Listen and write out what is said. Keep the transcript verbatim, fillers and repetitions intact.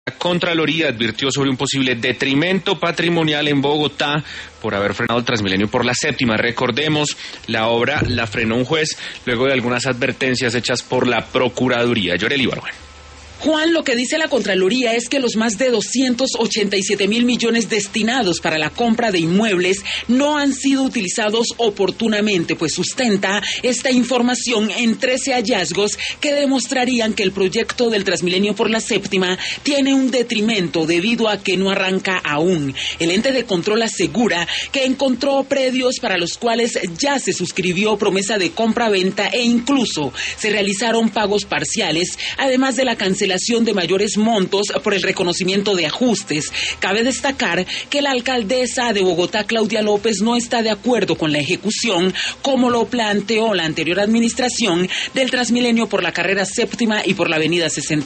La Contraloría advirtió sobre un posible detrimento patrimonial en Bogotá por haber frenado el Transmilenio por la séptima. Recordemos, la obra la frenó un juez luego de algunas advertencias hechas por la Procuraduría. Yoreli Barwen. Juan, lo que dice la Contraloría es que los más de doscientos ochenta y siete mil millones destinados para la compra de inmuebles no han sido utilizados oportunamente, pues sustenta esta información en trece hallazgos que demostrarían que el proyecto del Transmilenio por la séptima tiene un detrimento debido a que no arranca aún. El ente de control asegura que encontró predios para los cuales ya se suscribió promesa de compra-venta e incluso se realizaron pagos parciales, además de la cancelación de mayores montos por el reconocimiento de ajustes. Cabe destacar que la alcaldesa de Bogotá, Claudia López, no está de acuerdo con la ejecución, como lo planteó la anterior administración, del Transmilenio por la carrera séptima y por la avenida sesenta.